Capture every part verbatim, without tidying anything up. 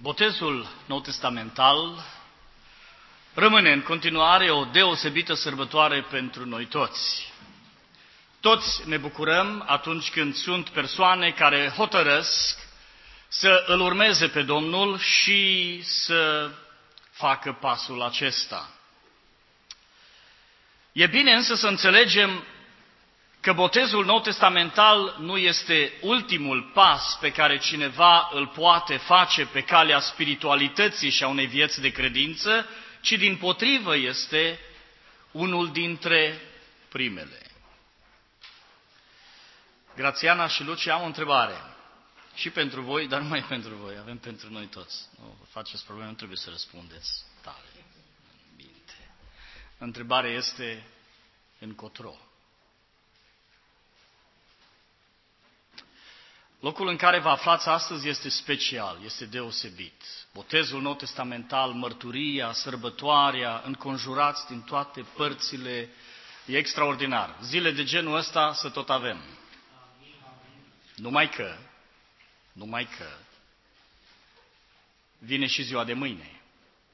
Botezul nou-testamental rămâne în continuare o deosebită sărbătoare pentru noi toți. Toți ne bucurăm atunci când sunt persoane care hotărăsc să îl urmeze pe Domnul și să facă pasul acesta. E bine însă să înțelegem că botezul nou-testamental nu este ultimul pas pe care cineva îl poate face pe calea spiritualității și a unei vieți de credință, ci dimpotrivă este unul dintre primele. Grațiana și Lucia, am o întrebare. Și pentru voi, dar nu mai pentru voi, avem pentru noi toți. Nu faceți probleme, nu trebuie să răspundeți tare. Bine. Întrebarea este încotro. Locul în care vă aflați astăzi este special, este deosebit. Botezul nou-testamental, mărturia, sărbătoarea, înconjurați din toate părțile, e extraordinar. Zile de genul ăsta să tot avem. Numai că, numai că, vine și ziua de mâine.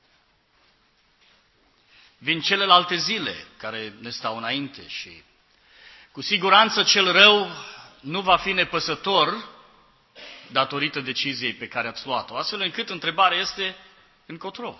Vin celelalte zile care ne stau înainte și cu siguranță cel rău nu va fi nepăsător datorită deciziei pe care ați luat-o. Astfel încât întrebarea este încotro.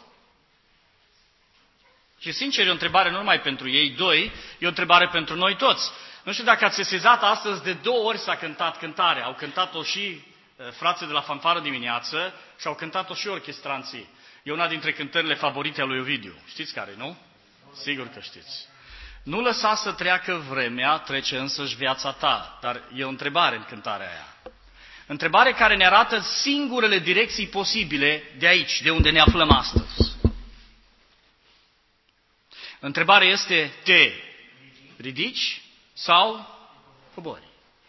Și sincer, e o întrebare nu numai pentru ei doi, e o întrebare pentru noi toți. Nu știu dacă ați sesizat astăzi, de două ori s-a cântat cântarea. Au cântat-o și frații de la fanfară dimineață și au cântat-o și orchestranții. E una dintre cântările favorite a lui Ovidiu. Știți care, nu? Sigur că știți. Nu lăsa să treacă vremea, trece însăși viața ta. Dar e o întrebare în cântarea aia. Întrebare care ne arată singurele direcții posibile de aici, de unde ne aflăm astăzi. Întrebarea este, te ridici sau cobori?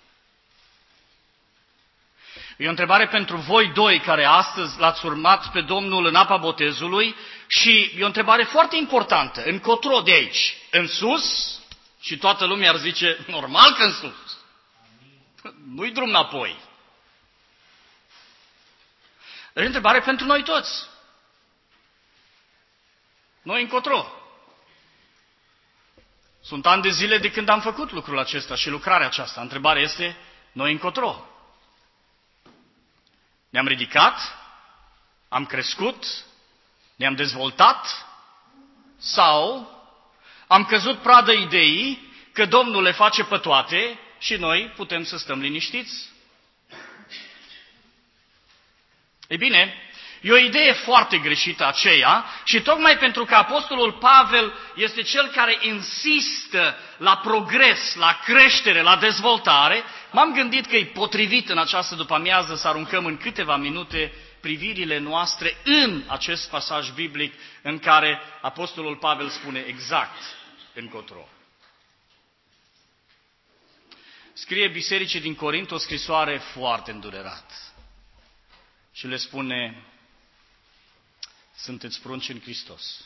E o întrebare pentru voi doi care astăzi l-ați urmat pe Domnul în apa botezului și e o întrebare foarte importantă. Încotro de aici? În sus? Și toată lumea ar zice, normal că în sus. Nu-i drum înapoi. E o întrebare pentru noi toți. Noi încotro. Sunt ani de zile de când am făcut lucrul acesta și lucrarea aceasta. Întrebarea este, noi încotro. Ne-am ridicat, am crescut, ne-am dezvoltat sau am căzut pradă ideii că Domnul le face pe toate și noi putem să stăm liniștiți? Ei bine, e o idee foarte greșită aceea și tocmai pentru că Apostolul Pavel este cel care insistă la progres, la creștere, la dezvoltare, m-am gândit că e potrivit în această după-amiază să aruncăm în câteva minute privirile noastre în acest pasaj biblic în care Apostolul Pavel spune exact încotro. Scrie bisericii din Corint o scrisoare foarte îndurerată și le spune: sunteți prunci în Hristos.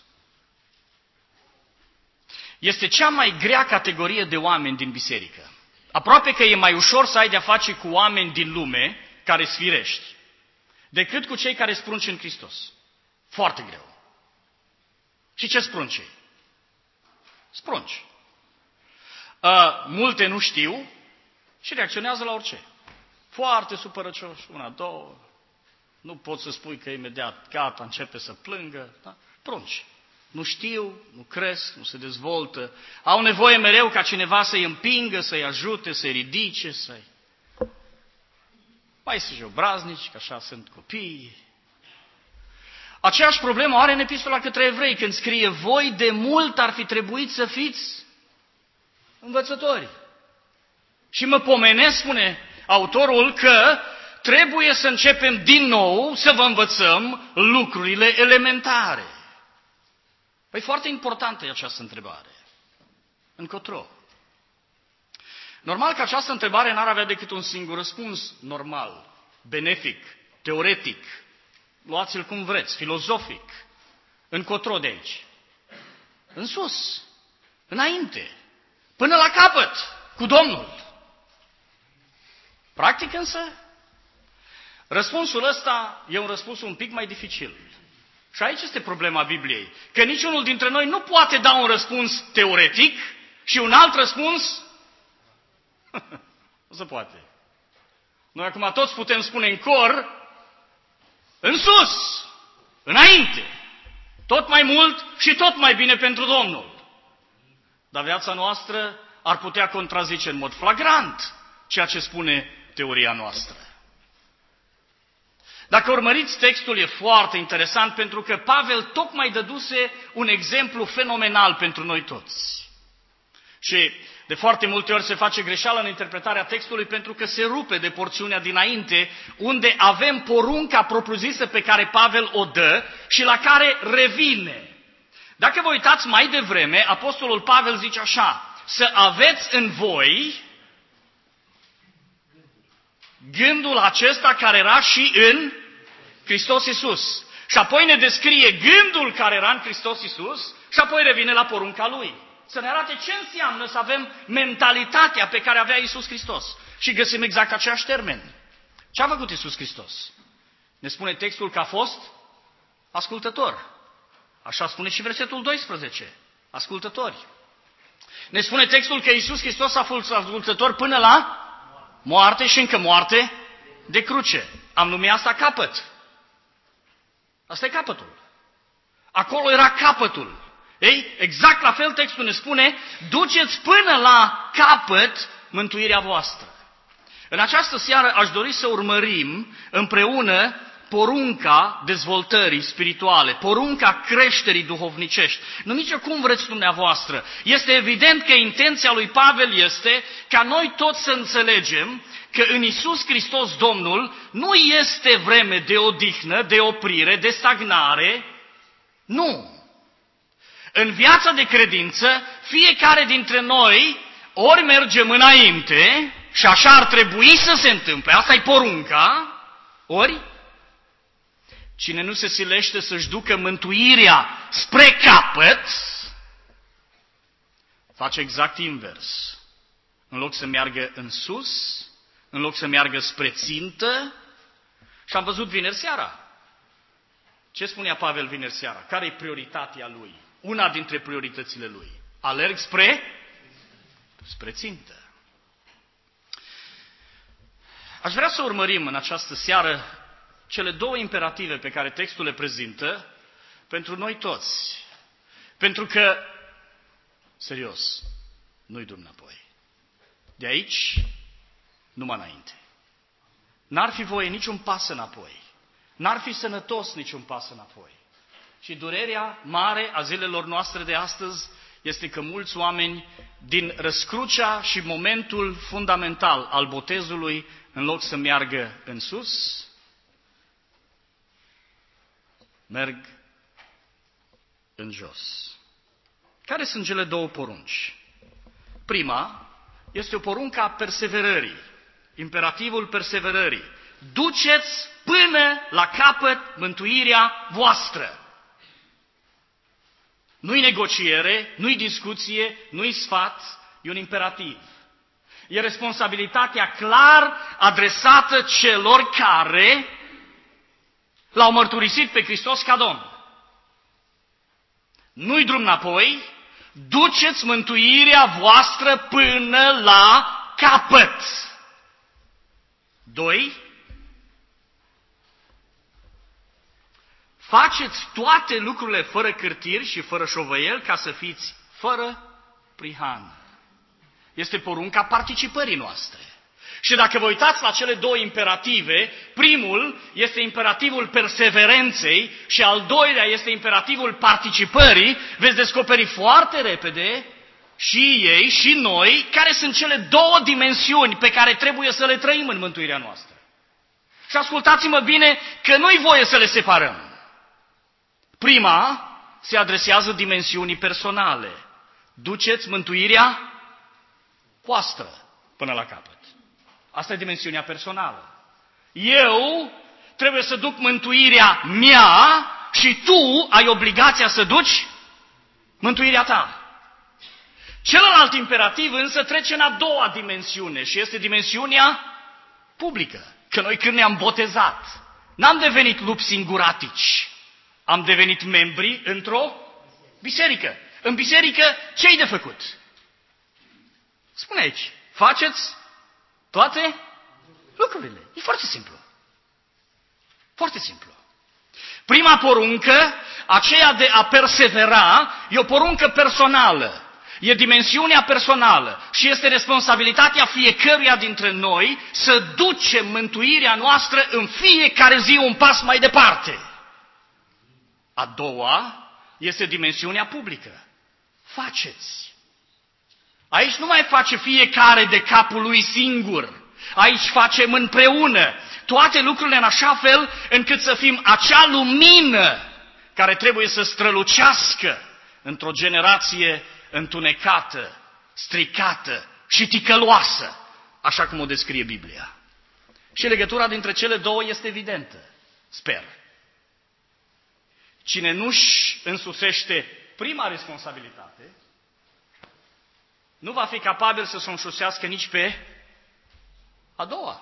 Este cea mai grea categorie de oameni din biserică. Aproape că e mai ușor să ai de-a face cu oameni din lume care sfirești, decât cu cei care sprunci în Hristos. Foarte greu. Și ce sprunci? Sprunci. Uh, multe nu știu și reacționează la orice. Foarte supărăcioși, una, două. Nu poți să spui că imediat gata, începe să plângă. Da? Prunci. Nu știu, nu cresc, nu se dezvoltă. Au nevoie mereu ca cineva să-i împingă, să-i ajute, să-i ridice, să-i... Mai sunt și obraznici, că așa sunt copiii. Aceeași problemă are în epistola către evrei, când scrie: voi de mult ar fi trebuit să fiți învățători. Și mă pomenesc, spune autorul, că trebuie să începem din nou să vă învățăm lucrurile elementare. Păi foarte importantă e această întrebare. Încotro? Normal că această întrebare n-ar avea decât un singur răspuns normal, benefic, teoretic, luați-l cum vreți, filozofic. Încotro de aici? În sus, înainte, până la capăt, cu Domnul. Practic însă, Răspunsul ăsta e un răspuns un pic mai dificil. Și aici este problema Bibliei. Că niciunul dintre noi nu poate da un răspuns teoretic și un alt răspuns nu se poate. Noi acum toți putem spune în cor, în sus, înainte, tot mai mult și tot mai bine pentru Domnul. Dar viața noastră ar putea contrazice în mod flagrant ceea ce spune teoria noastră. Dacă urmăriți textul, e foarte interesant pentru că Pavel tocmai dăduse un exemplu fenomenal pentru noi toți. Și de foarte multe ori se face greșeală în interpretarea textului pentru că se rupe de porțiunea dinainte, unde avem porunca propriu-zisă pe care Pavel o dă și la care revine. Dacă vă uitați mai devreme, apostolul Pavel zice așa, să aveți în voi gândul acesta care era și în Hristos Iisus. Și apoi ne descrie gândul care era în Hristos Iisus și apoi revine la porunca Lui. Să ne arate ce înseamnă să avem mentalitatea pe care avea Iisus Hristos. Și găsim exact aceeași termeni. Ce a făcut Iisus Hristos? Ne spune textul că a fost ascultător. Așa spune și versetul doisprezece. Ascultători. Ne spune textul că Iisus Hristos a fost ascultător până la moarte și încă moarte de cruce. Am numit asta capăt. Asta e capătul. Acolo era capătul. Ei, exact la fel textul ne spune, duceți până la capăt mântuirea voastră. În această seară aș dori să urmărim împreună porunca dezvoltării spirituale, porunca creșterii duhovnicești. Numiți-o cum vreți dumneavoastră. Este evident că intenția lui Pavel este ca noi toți să înțelegem că în Iisus Hristos Domnul nu este vreme de odihnă, de oprire, de stagnare. Nu. În viața de credință, fiecare dintre noi ori mergem înainte și așa ar trebui să se întâmple, asta e porunca, ori cine nu se silește să-și ducă mântuirea spre capăt, face exact invers. În loc să meargă în sus, în loc să meargă spre țintă, și am văzut vineri seara. Ce spunea Pavel vineri seara? Care e prioritatea lui? Una dintre prioritățile lui. Alerg spre, spre țintă. Aș vrea să urmărim în această seară cele două imperative pe care textul le prezintă pentru noi toți. Pentru că, serios, nu-i drum înapoi. De aici, numai înainte. N-ar fi voie niciun pas înapoi. N-ar fi sănătos niciun pas înapoi. Și durerea mare a zilelor noastre de astăzi este că mulți oameni din răscrucea și momentul fundamental al botezului, în loc să meargă în sus, merg în jos. Care sunt cele două porunci? Prima este o poruncă a perseverării, imperativul perseverării. Duceți până la capăt mântuirea voastră. Nu-i negociere, nu-i discuție, nu-i sfat, e un imperativ. E responsabilitatea clar adresată celor care l-au mărturisit pe Hristos ca Domn. Nu-i drum înapoi, duceți mântuirea voastră până la capăt. Doi, faceți toate lucrurile fără cârtiri și fără șovăiel ca să fiți fără prihan. Este porunca participării noastre. Și dacă vă uitați la cele două imperative, primul este imperativul perseverenței și al doilea este imperativul participării, veți descoperi foarte repede și ei și noi care sunt cele două dimensiuni pe care trebuie să le trăim în mântuirea noastră. Și ascultați-mă bine că nu-i voie să le separăm. Prima se adresează dimensiunii personale. Duceți mântuirea voastră până la capăt. Asta e dimensiunea personală. Eu trebuie să duc mântuirea mea și tu ai obligația să duci mântuirea ta. Celălalt imperativ însă trece în a doua dimensiune și este dimensiunea publică, că noi când ne-am botezat, n-am devenit lupi singuratici, am devenit membri într-o biserică. În biserică, ce-i de făcut? Spune aici, faceți toate lucrurile. E foarte simplu. Foarte simplu. Prima poruncă, aceea de a persevera, e o poruncă personală. E dimensiunea personală și este responsabilitatea fiecăruia dintre noi să ducem mântuirea noastră în fiecare zi un pas mai departe. A doua este dimensiunea publică. Faceți. Aici nu mai face fiecare de capul lui singur. Aici facem împreună toate lucrurile în așa fel încât să fim acea lumină care trebuie să strălucească într-o generație întunecată, stricată și ticăloasă, așa cum o descrie Biblia. Și legătura dintre cele două este evidentă, sper. Cine nu-și însusește prima responsabilitate, nu va fi capabil să se însusească nici pe a doua.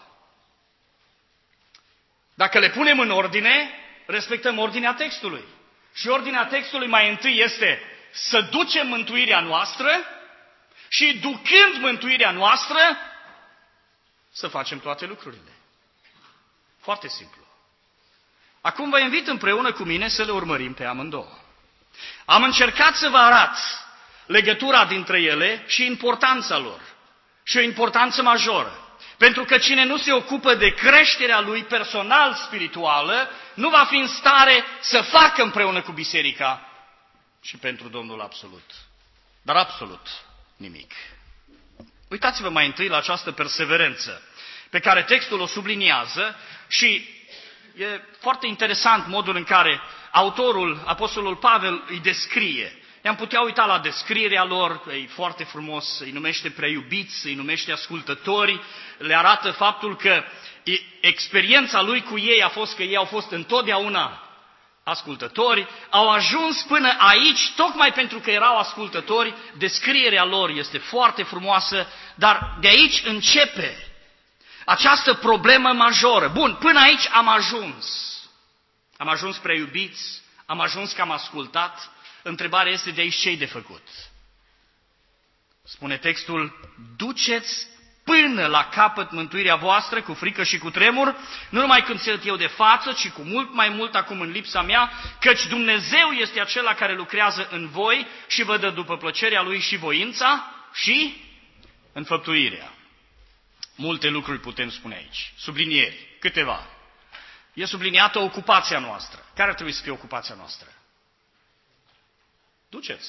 Dacă le punem în ordine, respectăm ordinea textului. Și ordinea textului mai întâi este să ducem mântuirea noastră și ducând mântuirea noastră, să facem toate lucrurile. Foarte simplu. Acum vă invit împreună cu mine să le urmărim pe amândouă. Am încercat să vă arăt legătura dintre ele și importanța lor. Și o importanță majoră. Pentru că cine nu se ocupă de creșterea lui personal spirituală, nu va fi în stare să facă împreună cu biserica și pentru Domnul absolut. Dar absolut nimic. Uitați-vă mai întâi la această perseverență pe care textul o subliniază și e foarte interesant modul în care autorul, apostolul Pavel, îi descrie. Ne-am putea uita la descrierea lor, e foarte frumos, îi numește preiubiți, îi numește ascultători, le arată faptul că experiența lui cu ei a fost că ei au fost întotdeauna ascultători, au ajuns până aici, tocmai pentru că erau ascultători, descrierea lor este foarte frumoasă, dar de aici începe această problemă majoră. Bun, până aici am ajuns. Am ajuns preiubiți, am ajuns că am ascultat. Întrebarea este de aici ce-i de făcut? Spune textul, duceți până la capăt mântuirea voastră cu frică și cu tremur, nu numai când sunt eu de față, ci cu mult mai mult acum în lipsa mea, căci Dumnezeu este acela care lucrează în voi și vă dă după plăcerea Lui și voința și înfăptuirea. Multe lucruri putem spune aici. Sublinieri, câteva. E subliniată ocupația noastră. Care ar trebui să fie ocupația noastră? Duceți.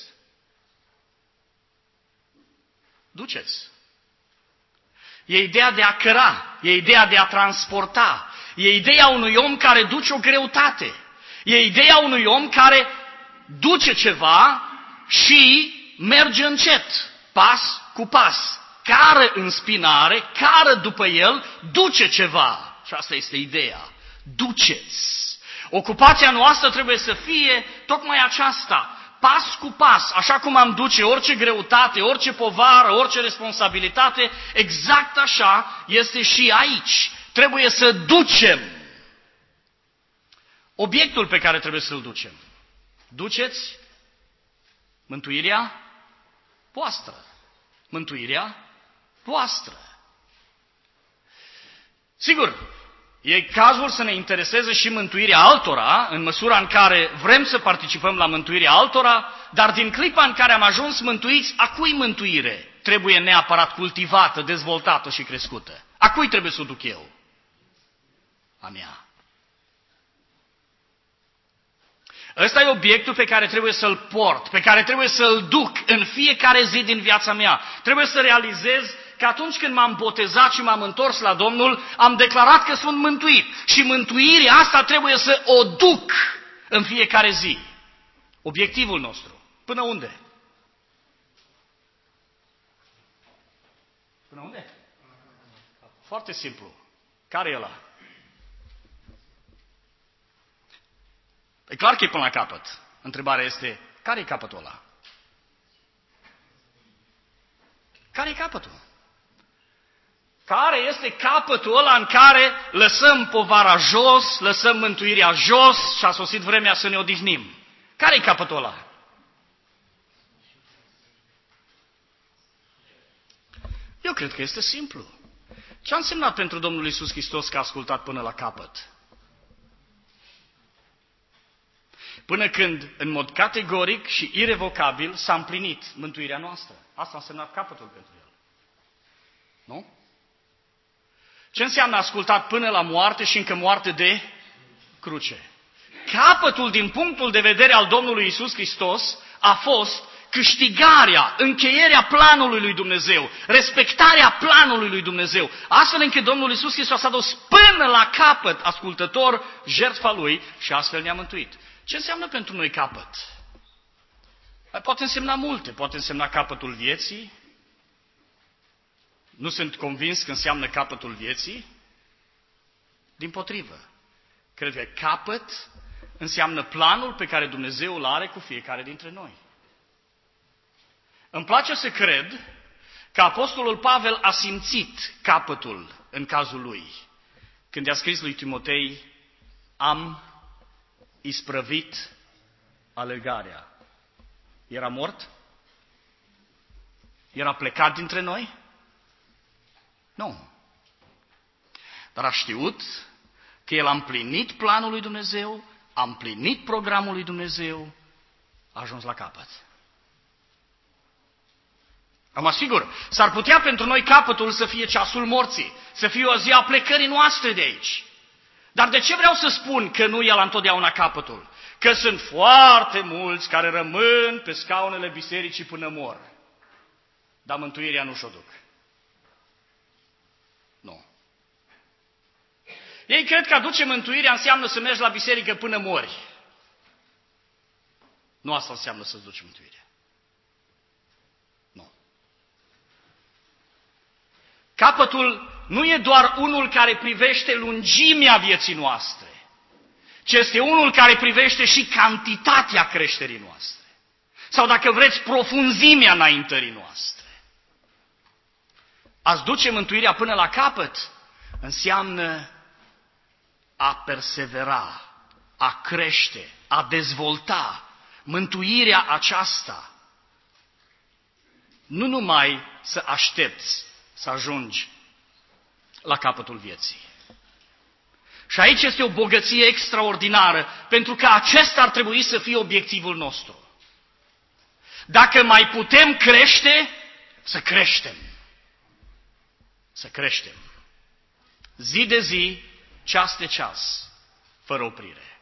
Duceți. E ideea de a căra, e ideea de a transporta, e ideea unui om care duce o greutate, e ideea unui om care duce ceva și merge încet, pas cu pas, cară în spinare, cară după el, duce ceva. Și asta este ideea. Duceți. Ocupația noastră trebuie să fie tocmai aceasta. Pas cu pas, așa cum am duce orice greutate, orice povară, orice responsabilitate, exact așa este și aici. Trebuie să ducem obiectul pe care trebuie să-l ducem. Duceți mântuirea voastră. Mântuirea voastră. Sigur, e cazul să ne intereseze și mântuirea altora, în măsura în care vrem să participăm la mântuirea altora, dar din clipa în care am ajuns mântuiți, a cui mântuire trebuie neapărat cultivată, dezvoltată și crescută? A cui trebuie să o duc eu? A mea. Ăsta e obiectul pe care trebuie să-l port, pe care trebuie să-l duc în fiecare zi din viața mea. Trebuie să realizez că atunci când m-am botezat și m-am întors la Domnul, am declarat că sunt mântuit. Și mântuirea asta trebuie să o duc în fiecare zi. Obiectivul nostru. Până unde? Până unde? Foarte simplu. Care e ăla? E clar că e până la capăt. Întrebarea este, care e capătul ăla? Care e capătul? Care este capătul ăla în care lăsăm povara jos, lăsăm mântuirea jos și a sosit vremea să ne odihnim? Care e capătul ăla? Eu cred că este simplu. Ce a însemnat pentru Domnul Iisus Hristos că a ascultat până la capăt? Până când, în mod categoric și irevocabil, s-a împlinit mântuirea noastră. Asta a însemnat capătul pentru El. Nu? Ce înseamnă ascultat până la moarte și încă moarte de cruce? Capătul, din punctul de vedere al Domnului Iisus Hristos, a fost câștigarea, încheierea planului lui Dumnezeu, respectarea planului lui Dumnezeu, astfel încât Domnul Iisus Hristos a dus până la capăt ascultător jertfa Lui și astfel ne-a mântuit. Ce înseamnă pentru noi capăt? Poate însemna multe, poate însemna capătul vieții. Nu sunt convins că înseamnă capătul vieții. Dimpotrivă, cred că capăt înseamnă planul pe care Dumnezeu îl are cu fiecare dintre noi. Îmi place să cred că Apostolul Pavel a simțit capătul în cazul lui, când i-a scris lui Timotei: am isprăvit alergarea. Era mort? Era plecat dintre noi? Nu. Dar a știut că el a împlinit planul lui Dumnezeu, a împlinit programul lui Dumnezeu, a ajuns la capăt. Am asigur, s-ar putea pentru noi capătul să fie ceasul morții, să fie o zi a plecării noastre de aici. Dar de ce vreau să spun că nu e la întotdeauna capătul? Că sunt foarte mulți care rămân pe scaunele bisericii până mor, dar mântuirea nu și-o duc. Nu. Ei cred că aduce mântuirea înseamnă să mergi la biserică până mori. Nu asta înseamnă să-ți duci mântuirea. Nu. Capătul nu e doar unul care privește lungimea vieții noastre, ci este unul care privește și cantitatea creșterii noastre. Sau, dacă vreți, profunzimea înaintării noastre. A-ți duce mântuirea până la capăt înseamnă a persevera, a crește, a dezvolta. Mântuirea aceasta nu numai să aștepți să ajungi la capătul vieții. Și aici este o bogăție extraordinară, pentru că acesta ar trebui să fie obiectivul nostru. Dacă mai putem crește, să creștem. Să creștem. Zi de zi, ceas de ceas, fără oprire.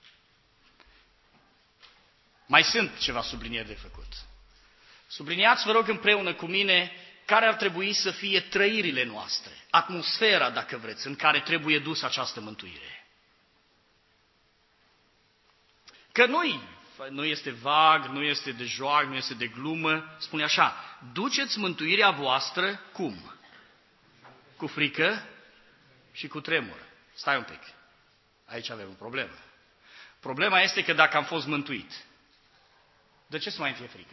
Mai sunt ceva sublinieri de făcut. Subliniați, vă rog, împreună cu mine care ar trebui să fie trăirile noastre, atmosfera, dacă vreți, în care trebuie dusă această mântuire. Că nu nu este vag, nu este de joacă, nu este de glumă, spune așa: duceți mântuirea voastră cum? Cu frică și cu tremur. Stai un pic, aici avem o problemă. Problema este că dacă am fost mântuit, de ce să mai fie frică?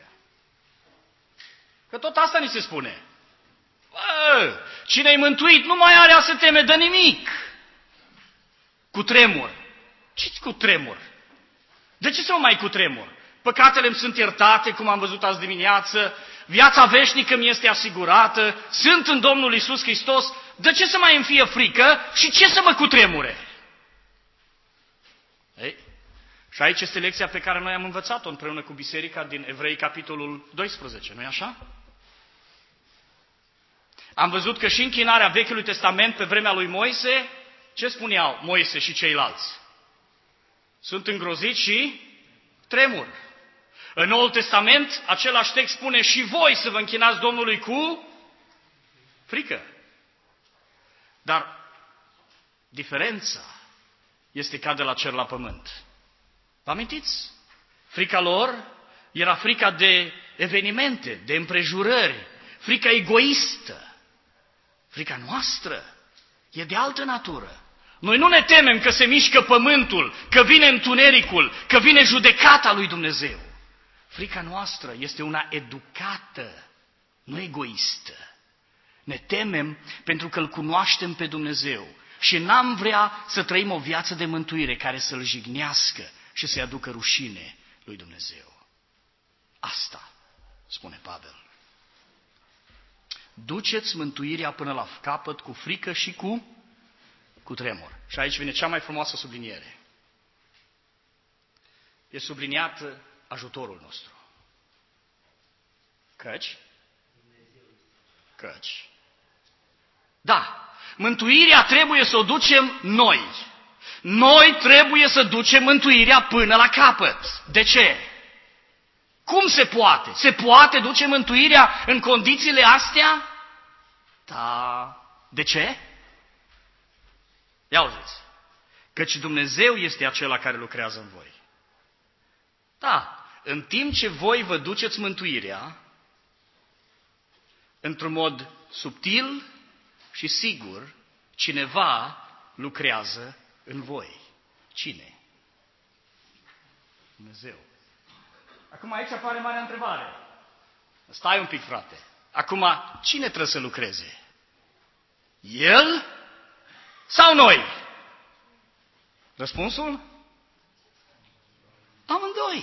Că tot asta ni se spune. Bă, cine-i mântuit nu mai are a se teme de nimic. Cu tremur. Ce-ți cu tremur? De ce să mă mai cu tremur? Păcatele îmi sunt iertate, cum am văzut azi dimineață, viața veșnică mi este asigurată, sunt în Domnul Iisus Hristos, de ce să mai îmi fie frică și ce să mă cutremure? Ei, și aici este lecția pe care noi am învățat-o împreună cu biserica din Evrei, capitolul doisprezece, nu-i așa? Am văzut că și închinarea Vechiului Testament pe vremea lui Moise, ce spuneau Moise și ceilalți? Sunt îngroziți și tremur. În Noul Testament, același text spune: și voi să vă închinați Domnului cu frică. Dar diferența este ca de la cer la pământ. Vă amintiți? Frica lor era frica de evenimente, de împrejurări, frica egoistă. Frica noastră e de altă natură. Noi nu ne temem că se mișcă pământul, că vine întunericul, că vine judecata lui Dumnezeu. Frica noastră este una educată, nu egoistă. Ne temem pentru că îl cunoaștem pe Dumnezeu și n-am vrea să trăim o viață de mântuire care să-L jignească și să-i aducă rușine lui Dumnezeu. Asta spune Pavel. Duceți mântuirea până la capăt cu frică și cu, cu tremur. Și aici vine cea mai frumoasă subliniere. E subliniat ajutorul nostru. Căci? Căci. Da, mântuirea trebuie să o ducem noi. Noi trebuie să ducem mântuirea până la capăt. De ce? Cum se poate? Se poate duce mântuirea în condițiile astea? Da. De ce? Ia auziți. Căci Dumnezeu este acela care lucrează în voi. Da, în timp ce voi vă duceți mântuirea, într-un mod subtil și sigur, cineva lucrează în voi. Cine? Dumnezeu. Acum aici apare marea întrebare. Stai un pic, frate. Acum, cine trebuie să lucreze? El sau noi? Răspunsul? Amândoi.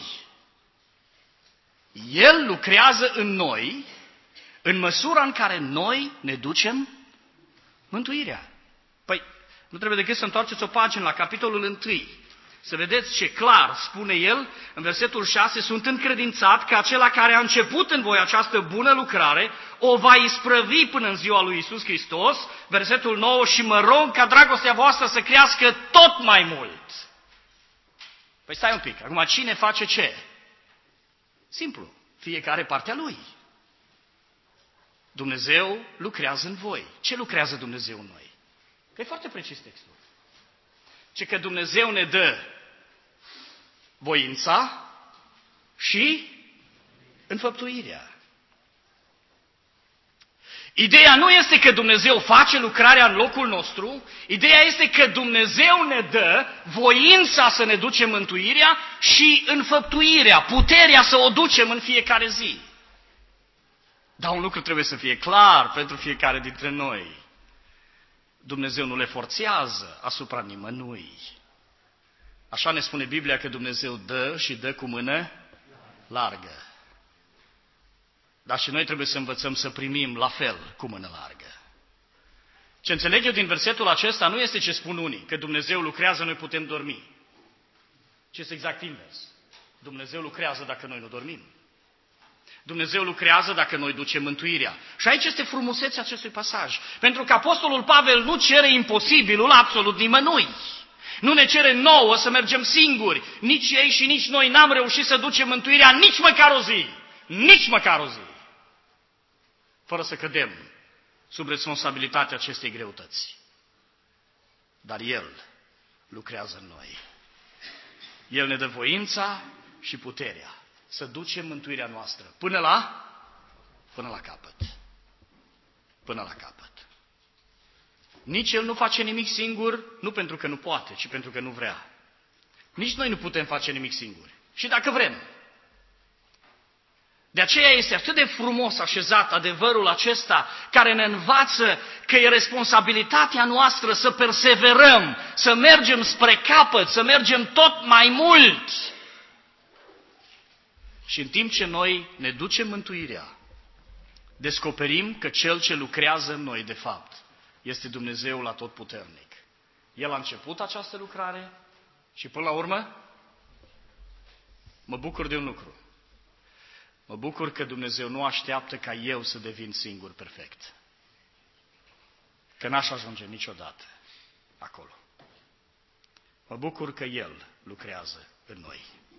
El lucrează în noi în măsura în care noi ne ducem mântuirea. Păi, nu trebuie decât să întoarceți o pagină la capitolul unu. Să vedeți ce clar spune el în versetul șase, sunt încredințat că acela care a început în voi această bună lucrare o va isprăvi până în ziua lui Iisus Hristos, versetul nouă, și mă rog ca dragostea voastră să crească tot mai mult. Păi stai un pic, acum cine face ce? Simplu, fiecare partea lui. Dumnezeu lucrează în voi. Ce lucrează Dumnezeu în noi? Că e foarte precis textul. Ce că Dumnezeu ne dă voința și înfăptuirea. Ideea nu este că Dumnezeu face lucrarea în locul nostru, ideea este că Dumnezeu ne dă voința să ne ducem mântuirea și înfăptuirea, puterea să o ducem în fiecare zi. Dar un lucru trebuie să fie clar pentru fiecare dintre noi. Dumnezeu nu le forțează asupra nimănui. Așa ne spune Biblia că Dumnezeu dă și dă cu mână largă. Dar și noi trebuie să învățăm să primim la fel cu mână largă. Ce înțeleg eu din versetul acesta nu este ce spun unii, că Dumnezeu lucrează, noi putem dormi. Ci este exact invers. Dumnezeu lucrează dacă noi nu dormim. Dumnezeu lucrează dacă noi ducem mântuirea. Și aici este frumusețea acestui pasaj. Pentru că Apostolul Pavel nu cere imposibilul absolut nimănui. Nu ne cere nouă să mergem singuri. Nici ei și nici noi n-am reușit să ducem mântuirea nici măcar o zi. Nici măcar o zi. Fără să cădem sub responsabilitatea acestei greutăți. Dar El lucrează în noi. El ne dă voința și puterea să ducem mântuirea noastră până la, până la capăt. Până la capăt. Nici El nu face nimic singur, nu pentru că nu poate, ci pentru că nu vrea. Nici noi nu putem face nimic singuri. Și dacă vrem. De aceea este atât de frumos așezat adevărul acesta care ne învață că e responsabilitatea noastră să perseverăm, să mergem spre capăt, să mergem tot mai mult. Și în timp ce noi ne ducem mântuirea, descoperim că Cel ce lucrează în noi, de fapt, este Dumnezeul Atotputernic. El a început această lucrare și până la urmă mă bucur de un lucru. Mă bucur că Dumnezeu nu așteaptă ca eu să devin singur perfect. Că n-aș ajunge niciodată acolo. Mă bucur că El lucrează în noi.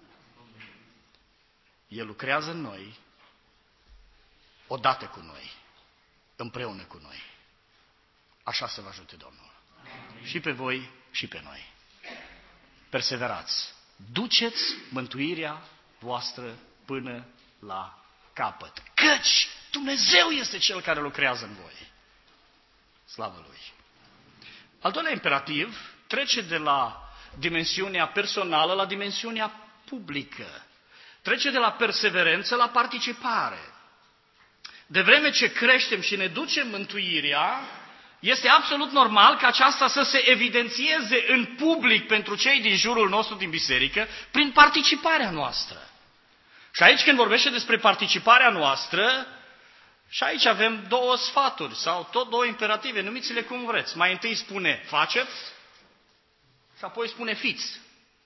El lucrează în noi, odată cu noi, împreună cu noi. Așa să vă ajute Domnul. Amin. Și pe voi și pe noi. Perseverați. Duceți mântuirea voastră până la capăt. Căci Dumnezeu este Cel care lucrează în voi. Slavă Lui. Al doilea imperativ trece de la dimensiunea personală la dimensiunea publică. Trece de la perseverență la participare. De vreme ce creștem și ne ducem mântuirea, este absolut normal ca aceasta să se evidențieze în public pentru cei din jurul nostru din biserică prin participarea noastră. Și aici când vorbește despre participarea noastră, și aici avem două sfaturi sau tot două imperative, numiți-le cum vreți. Mai întâi spune faceți și apoi spune fiți.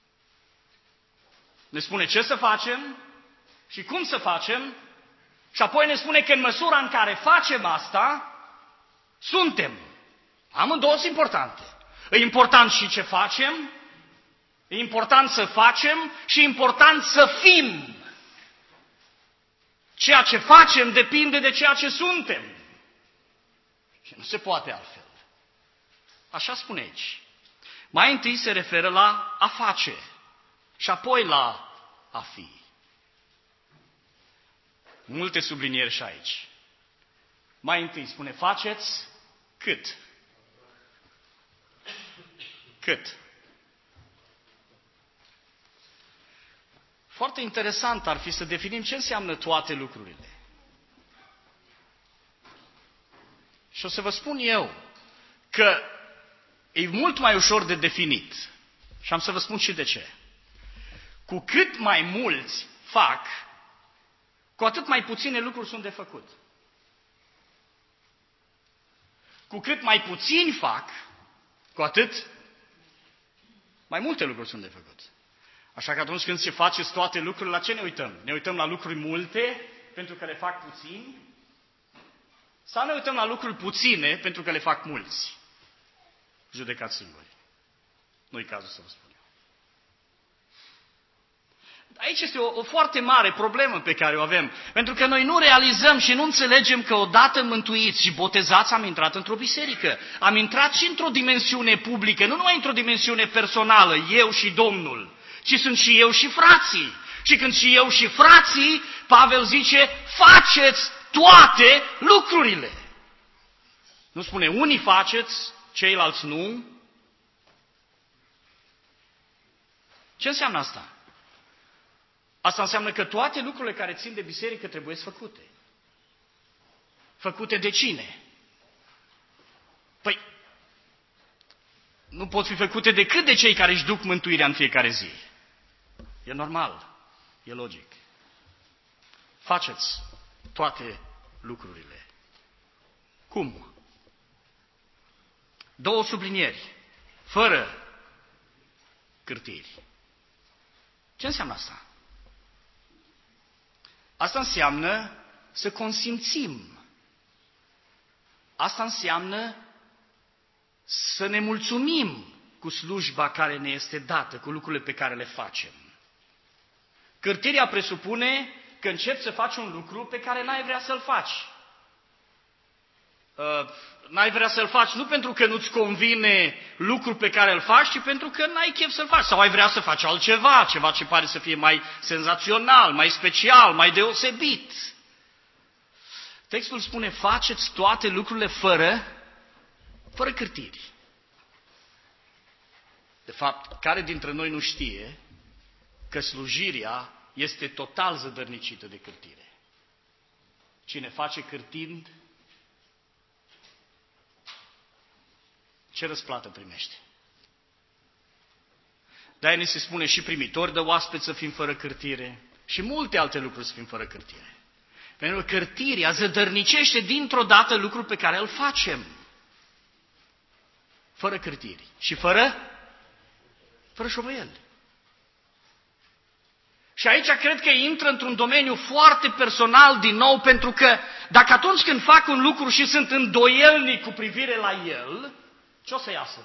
Ne spune ce să facem și cum să facem și apoi ne spune că în măsura în care facem asta, suntem. Amândouă sunt importante. E important și ce facem, e important să facem și e important să fim. Ceea ce facem depinde de ceea ce suntem. Și nu se poate altfel. Așa spune aici. Mai întâi se referă la a face și apoi la a fi. Multe sublinieri și aici. Mai întâi spune faceți cât? Cât? Foarte interesant ar fi să definim ce înseamnă toate lucrurile. Și o să vă spun eu că e mult mai ușor de definit. Și am să vă spun și de ce. Cu cât mai mulți fac, cu atât mai puține lucruri sunt de făcut. Cu cât mai puțini fac, cu atât mai multe lucruri sunt de făcut. Așa că atunci când se faceți toate lucrurile, la ce ne uităm? Ne uităm la lucruri multe, pentru că le fac puțini? Sau ne uităm la lucruri puține, pentru că le fac mulți? Judecați singuri. Nu-i cazul să vă spun eu. Aici este o, o foarte mare problemă pe care o avem, pentru că noi nu realizăm și nu înțelegem că odată mântuiți și botezați am intrat într-o biserică. Am intrat și într-o dimensiune publică, nu numai într-o dimensiune personală, eu și Domnul, ci sunt și eu și frații. Și când și eu și frații, Pavel zice, faceți toate lucrurile. Nu spune unii faceți, ceilalți nu. Ce înseamnă asta? Asta înseamnă că toate lucrurile care țin de biserică trebuie să făcute. Făcute de cine? Păi, nu pot fi făcute decât de cei care își duc mântuirea în fiecare zi. E normal, e logic. Faceți toate lucrurile. Cum? Două sublinieri. Fără cârtiri. Ce înseamnă asta? Asta înseamnă să consimțim. Asta înseamnă să ne mulțumim cu slujba care ne este dată, cu lucrurile pe care le facem. Cârtirea presupune că începi să faci un lucru pe care n-ai vrea să-l faci. Uh, n-ai vrea să-l faci nu pentru că nu-ți convine lucrul pe care îl faci, ci pentru că n-ai chef să-l faci. Sau ai vrea să faci altceva, ceva ce pare să fie mai senzațional, mai special, mai deosebit. Textul spune, faceți toate lucrurile fără, fără cârtiri. De fapt, care dintre noi nu știe că slujirea este total zădărnicită de cârtire? Cine face cârtind, ce răsplată primește? De-aia ni se spune și primitori de oaspeți să fim fără cârtire și multe alte lucruri să fim fără cârtire. Pentru că cârtirea zădărnicește dintr-o dată lucrul pe care îl facem. Fără cârtiri și fără, fără șovăieli. Și aici cred că intră într-un domeniu foarte personal din nou, pentru că dacă atunci când fac un lucru și sunt îndoielnic cu privire la el, ce o să iasă?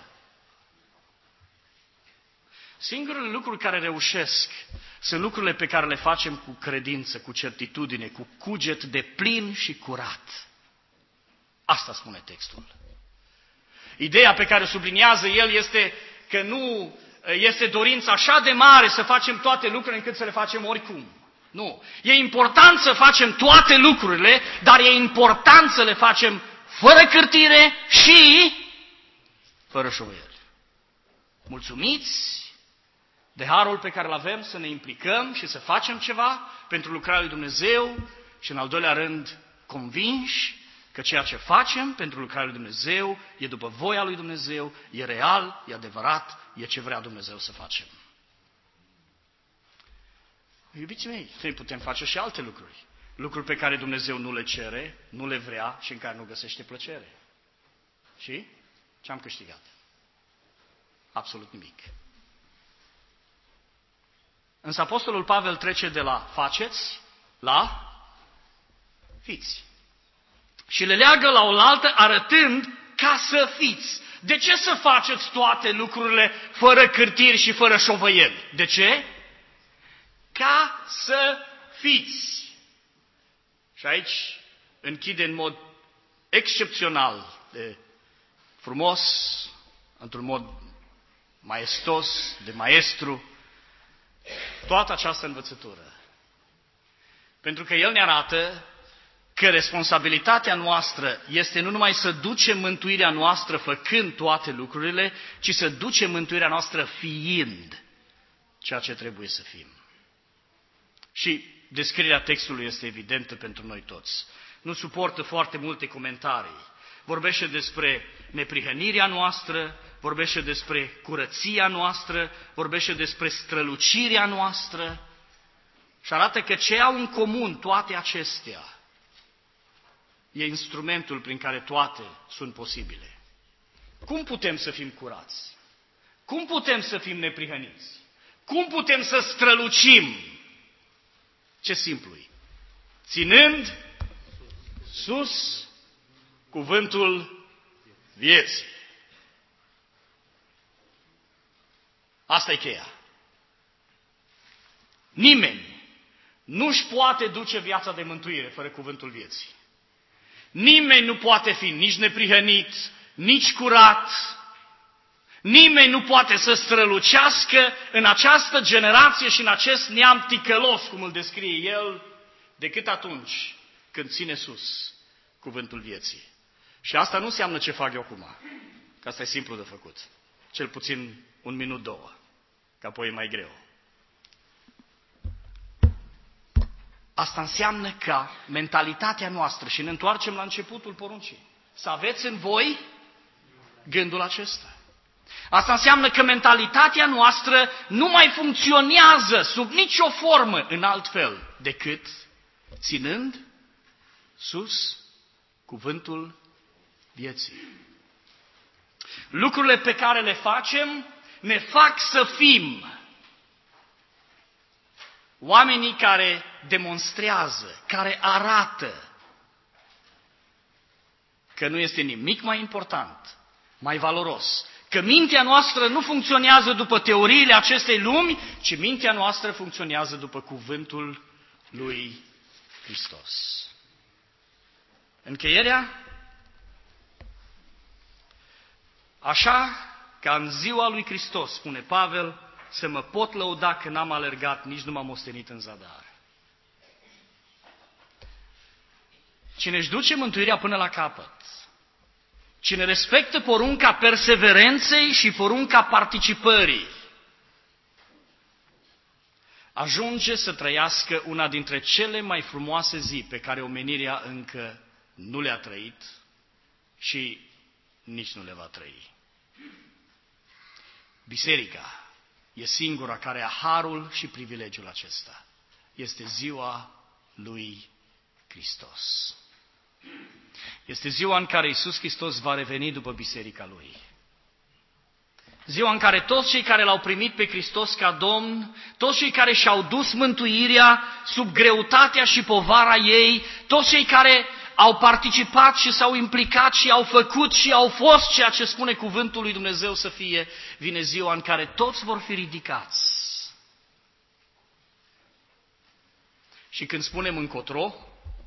Singurele lucruri care reușesc sunt lucrurile pe care le facem cu credință, cu certitudine, cu cuget de plin și curat. Asta spune textul. Ideea pe care o subliniază el este că nu este dorința așa de mare să facem toate lucrurile încât să le facem oricum. Nu. E important să facem toate lucrurile, dar e important să le facem fără cârtire și fără șovăieli. Mulțumiți de harul pe care îl avem să ne implicăm și să facem ceva pentru lucrarea lui Dumnezeu și, în al doilea rând, convinși că ceea ce facem pentru lucrarea lui Dumnezeu e după voia lui Dumnezeu, e real, e adevărat, e ce vrea Dumnezeu să facem. Iubiții mei, noi putem face și alte lucruri. Lucruri pe care Dumnezeu nu le cere, nu le vrea și în care nu găsește plăcere. Și ce am câștigat? Absolut nimic. Însă Apostolul Pavel trece de la faceți la fiți. Și le leagă la oaltă arătând ca să fiți. De ce să faceți toate lucrurile fără cârtiri și fără șovăieli? De ce? Ca să fiți. Și aici închide în mod excepțional de frumos, într-un mod maestos, de maestru, toată această învățătură. Pentru că el ne arată că responsabilitatea noastră este nu numai să ducem mântuirea noastră făcând toate lucrurile, ci să ducem mântuirea noastră fiind ceea ce trebuie să fim. Și descrierea textului este evidentă pentru noi toți. Nu suportă foarte multe comentarii. Vorbește despre neprihănirea noastră, vorbește despre curăția noastră, vorbește despre strălucirea noastră și arată că ce au în comun toate acestea e instrumentul prin care toate sunt posibile. Cum putem să fim curați? Cum putem să fim neprihăniți? Cum putem să strălucim? Ce simplu e. Ținând sus cuvântul vieții. Asta e cheia. Nimeni nu-și poate duce viața de mântuire fără cuvântul vieții. Nimeni nu poate fi nici neprihănit, nici curat. Nimeni nu poate să strălucească în această generație și în acest neam ticălos, cum îl descrie el, decât atunci când ține sus cuvântul vieții. Și asta nu înseamnă ce fac eu acum, că asta e simplu de făcut. Cel puțin un minut, două, că apoi e mai greu. Asta înseamnă ca mentalitatea noastră, și ne întoarcem la începutul poruncii, să aveți în voi gândul acesta. Asta înseamnă că mentalitatea noastră nu mai funcționează sub nicio formă în alt fel decât ținând sus cuvântul vieții. Lucrurile pe care le facem ne fac să fim oamenii care demonstrează, care arată că nu este nimic mai important, mai valoros, că mintea noastră nu funcționează după teoriile acestei lumi, ci mintea noastră funcționează după cuvântul lui Hristos. Încheierea? Așa ca în ziua lui Hristos, spune Pavel, să mă pot lăuda că n-am alergat, nici nu m-am ostenit în zadar. Cine își duce mântuirea până la capăt, cine respectă porunca perseverenței și porunca participării, ajunge să trăiască una dintre cele mai frumoase zi pe care omenirea încă nu le-a trăit și nici nu le va trăi. Biserica e singura care a harul și privilegiul acesta. Este ziua lui Hristos. Este ziua în care Iisus Hristos va reveni după biserica Lui. Ziua în care toți cei care L-au primit pe Hristos ca Domn, toți cei care și-au dus mântuirea sub greutatea și povara ei, toți cei care au participat și s-au implicat și au făcut și au fost ceea ce spune cuvântul lui Dumnezeu să fie, vine ziua în care toți vor fi ridicați. Și când spunem încotro,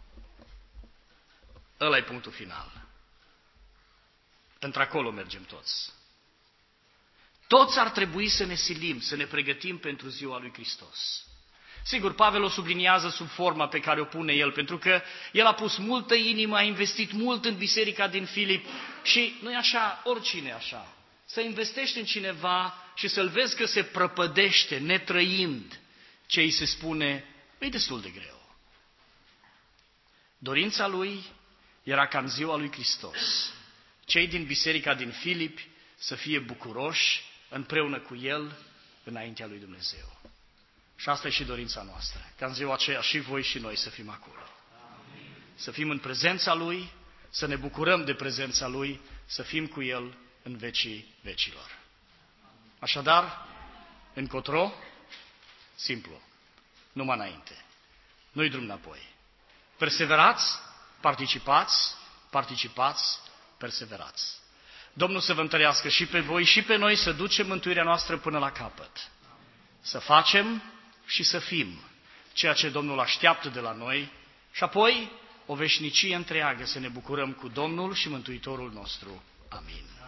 ăla e punctul final. Într-acolo mergem toți. Toți ar trebui să ne silim, să ne pregătim pentru ziua lui Hristos. Sigur, Pavel o subliniază sub forma pe care o pune el, pentru că el a pus multă inimă, a investit mult în biserica din Filip și nu e așa, oricine așa. Să investești în cineva și să-l vezi că se prăpădește, netrăind ce îi se spune, e destul de greu. Dorința lui era ca în ziua lui Hristos cei din biserica din Filipi să fie bucuroși împreună cu el înaintea lui Dumnezeu. Și asta e și dorința noastră, ca în ziua aceea și voi și noi să fim acolo. Amin. Să fim în prezența lui, să ne bucurăm de prezența lui, să fim cu el în vecii vecilor. Așadar, încotro, simplu, numai înainte. Nu-i drum înapoi. Perseverați, participați, participați, perseverați. Domnul să vă întărească și pe voi și pe noi să ducem mântuirea noastră până la capăt. Să facem și să fim ceea ce Domnul așteaptă de la noi și apoi o veșnicie întreagă să ne bucurăm cu Domnul și Mântuitorul nostru. Amin.